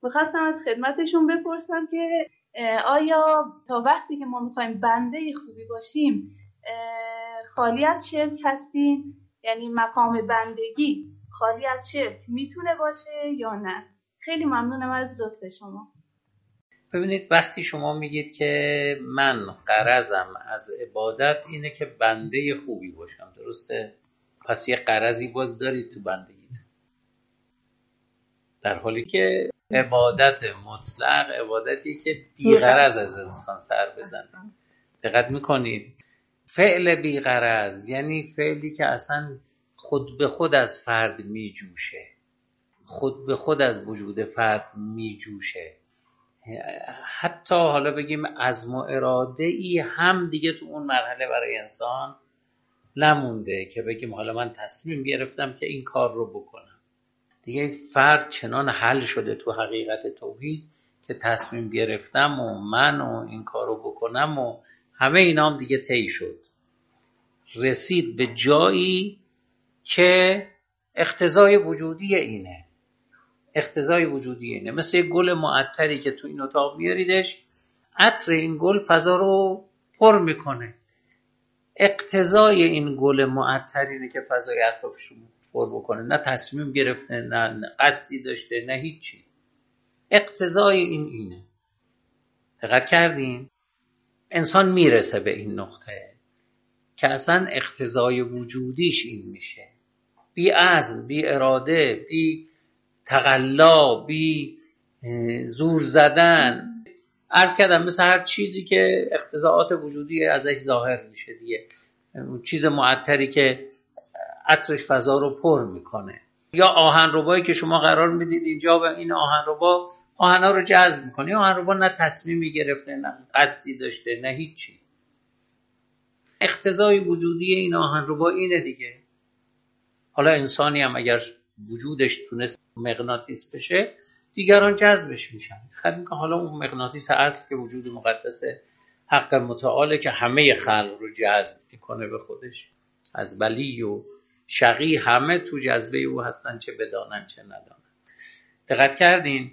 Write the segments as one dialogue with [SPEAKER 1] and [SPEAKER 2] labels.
[SPEAKER 1] میخواستم از خدمتشون بپرسم که آیا تا وقتی که ما میخوایم بنده خوبی باشیم خالی از شرک هستیم؟ یعنی مقام بندگی خالی از شرک میتونه باشه یا نه؟ خیلی ممنونم از لطف شما.
[SPEAKER 2] ببینید وقتی شما میگید که من غرضم از عبادت اینه که بنده خوبی باشم، درسته؟ پس یه غرضی باز دارید تو بندگیت، در حالی که عبادت مطلق عبادتی که بی‌غرض از انسان سر بزنه. دقت میکنید؟ فعل بی‌غرض یعنی فعلی که اصلا خود به خود از فرد میجوشه، خود به خود از وجود فرد میجوشه، حتی حالا بگیم عزم و اراده ای هم دیگه تو اون مرحله برای انسان نمونده که بگیم حالا من تصمیم گرفتم که این کار رو بکنم. دیگه فرد چنان حل شده تو حقیقت توحید که تصمیم گرفتم و من و این کار رو بکنم و همه اینا هم دیگه طی شد، رسید به جایی که اقتضای وجودی اینه، اقتضای وجودی اینه. مثل یک گل معطری که تو این اتاق میاریدش، عطر این گل فضا رو پر میکنه، اقتضای این گل معطر اینه که فضای اطرافش رو پر بکنه، نه تصمیم گرفته، نه قصدی داشته، نه هیچی، اقتضای این اینه. دقت کردین؟ انسان میرسه به این نقطه که اصلا اقتضای وجودیش این میشه، بی عزم، بی اراده، بی تقلا، بی زور زدن. عرض کردم مثل هر چیزی که اقتضاعات وجودی ازش ظاهر میشه دیگه، چیز معطری که عطرش فضا رو پر میکنه، یا آهنربایی که شما قرار میدید اینجا و این آهنربا آهنا رو جذب میکنه، آهنربا نه تصمیمی گرفته، نه قصدی داشته، نه هیچی، اقتضای وجودی این آهنربا اینه دیگه. حالا انسانی هم اگر وجودش تونست مغناطیس بشه، دیگران جذبش میشن. خیلی میگه حالا اون مغناطیس اصل که وجود مقدس حق متعاله که همه خلق رو جذب میکنه به خودش، از ولی و شقی همه تو جذبه او هستن، چه بدانن چه ندانن. دقت کردین؟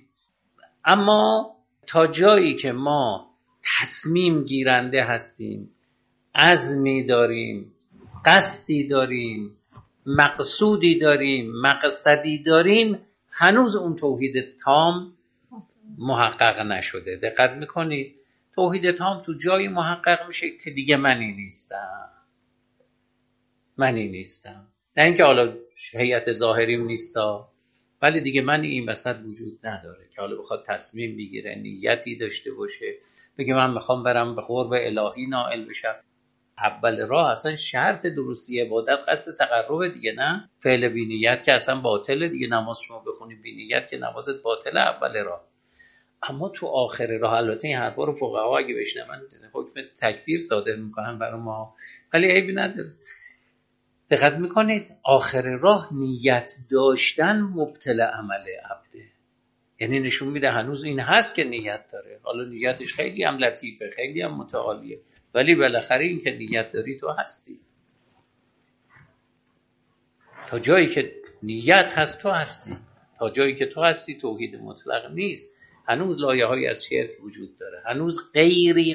[SPEAKER 2] اما تا جایی که ما تصمیم گیرنده هستیم، عزمی داریم، قصدی داریم، مقصودی داریم، مقصدی داریم، هنوز اون توحید تام محقق نشده. دقت میکنید؟ توحید تام تو جایی محقق میشه که دیگه منی نیستم، نه اینکه حالا هیئت ظاهریم نیستا، ولی دیگه من این وسط وجود نداره که حالا بخواد تصمیم بگیره، نیتی داشته باشه، بگه من میخوام برم به قرب الهی نائل بشم. اول راه اصلا شرط درستی عبادت قصد تقرب دیگه، نه فعل بی نیت که اصلا باطله دیگه. نماز شما بخونی بی نیت که نمازت باطله اول راه. اما تو آخر راه، البته این حرفا رو فقها اگه بشنون حکم تکفیر صادر میکنن برای ما، ولی عیبی نداره. دقت میکنید؟ آخر راه نیت داشتن مبطل عمل عبده، یعنی نشون میده هنوز این هست که نیت داره. حالا نیتش خیلی هم لطیفه، خیلی هم متعالیه، ولی بالاخره این که نیت داری تو هستی. تا جایی که نیت هست تو هستی، تا جایی که تو هستی توحید مطلق نیست. هنوز لایه‌هایی از شرک وجود داره، هنوز غیری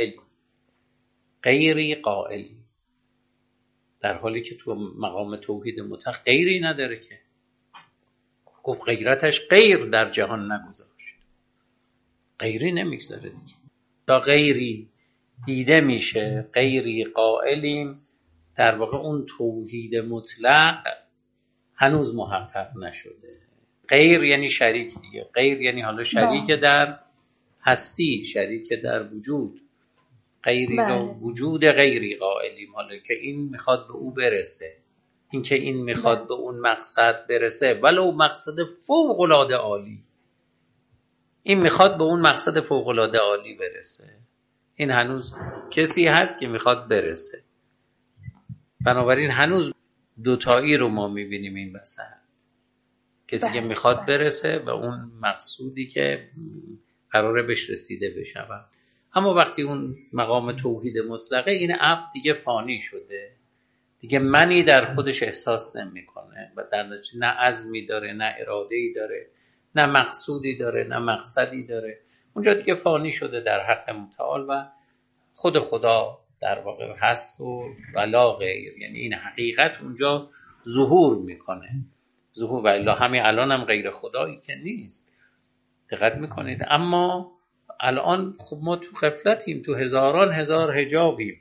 [SPEAKER 2] قائلی، در حالی که تو مقام توحید مطلق غیری نداره که گفت غیرتش غیر در جهان نگذاشت، غیری نمیگذاره دیگه. تا غیری دیده میشه، غیری قائلیم، در واقع اون توحید مطلق هنوز محقق نشده. غیر یعنی شریک دیگه، غیر یعنی حالا شریک در هستی، شریک در وجود، غیری رو وجود غیری قائلیم. حالا که این میخواد به او برسه، این که این میخواد به اون مقصد برسه، ولو مقصد فوق العاده عالی، این میخواد به اون مقصد فوق العاده عالی برسه، این هنوز کسی هست که میخواد برسه. بنابراین هنوز دوتایی رو ما میبینیم این وسط، کسی که میخواد برسه به اون مقصودی که قراره بهش رسیده بشه. اما وقتی اون مقام توحید مطلقه، این عبد دیگه فانی شده، دیگه منی در خودش احساس نمیکنه و در نتیجه نه عزمی داره، نه اراده‌ای داره، نه مقصودی داره نه مقصدی داره. اونجا دیگه فانی شده در حق متعال و خود خدا در واقع هست و لا غیر، یعنی این حقیقت اونجا ظهور میکنه. ظهور و الا همین الان هم غیر خدایی که نیست. دقت میکنید؟ اما الان خب ما تو غفلتیم، تو هزاران هزار حجابیم،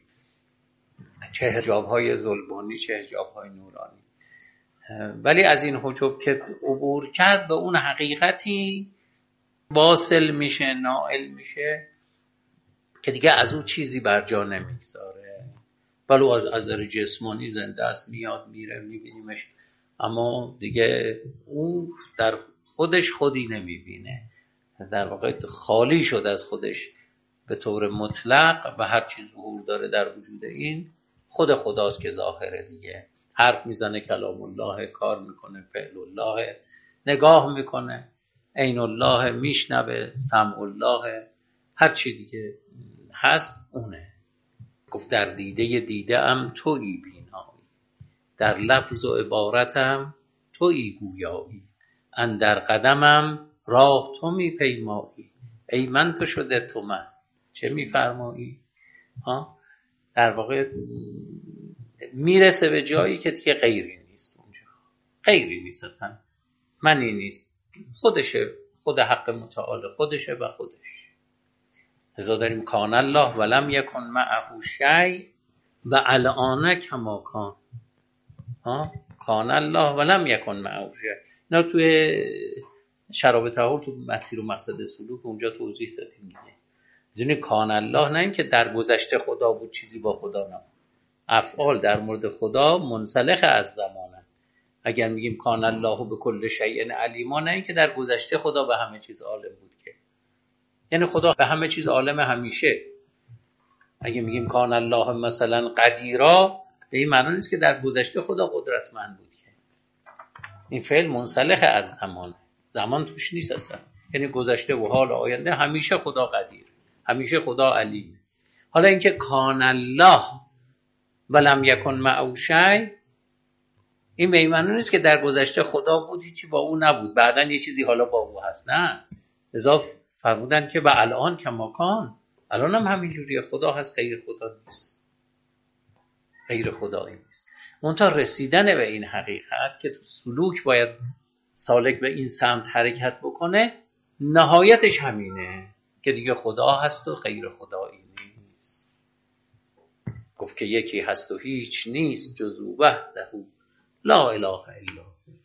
[SPEAKER 2] چه حجاب‌های ظلمانی چه حجاب‌های نورانی. ولی از این حجاب که عبور کرد به اون حقیقتی واصل میشه، نائل میشه که دیگه از اون چیزی بر جا نمیگذاره. ولو از نظر جسمانی زنده است، میاد میره میبینیمش، اما دیگه اون در خودش خودی نمیبینه، در واقع خالی شد از خودش به طور مطلق و هر چیز ظهور داره در وجود این خود خداست که ظاهره دیگه. حرف میزنه کلام الله، کار میکنه فعل الله، نگاه میکنه عین الله، میشنوه سمع الله، هر چی دیگه هست اونه. گفت در دیده ام تویی بینایی، در لفظ و عبارتم تویی گویایی، اندر قدمم راه تو میپیمایی، ای من تو شده تو من چه میفرمایی. در واقع میرسه به جایی که دیگه غیری نیست، اونجا غیری نیست، اصلا منی نیست، خودشه، خود حق متعال خودشه و خودش. لذا داریم کان الله ولم یکن معه شیء و الان کما کان. کان الله ولم یکن معه شیء، اینا توی شراب طهور تو مسیر و مقصد سلوک اونجا توضیح دادیم دیگه. میدونی کان الله نه این که در گذشته خدا بود چیزی با خدا نبود، افعال در مورد خدا منسلخ از زمانه. اگر میگیم کان الله به کل شیء علیما، نه این که در گذشته خدا به همه چیز عالم بود که، یعنی خدا به همه چیز عالم همیشه. اگه میگیم کان الله مثلا قدیرا، به این معنی نیست که در گذشته خدا قدرتمند بود که. این فعل منسلخ از زمانه، زمان توش نیست اصلا، یعنی گذشته و حال آینده همیشه خدا قدیر، همیشه خدا علیم. حالا اینکه کان الله ولم یکن معه شیء، این به این معنی نیست که در گذشته خدا بود هیچی با او نبود بعداً یه چیزی حالا با او هست، نه. لذا فرمودن که و الان کما کان، الان هم همین جوریه، خدا هست غیر خدا نیست، غیر خدایی نیست. منتها رسیدن به این حقیقت که تو سلوک باید سالک به این سمت حرکت بکنه، نهایتش همینه که دیگه خدا هست و غیر خدایی نیست. گفت که یکی هست و هیچ نیست جز او وحده لا اله الا هو.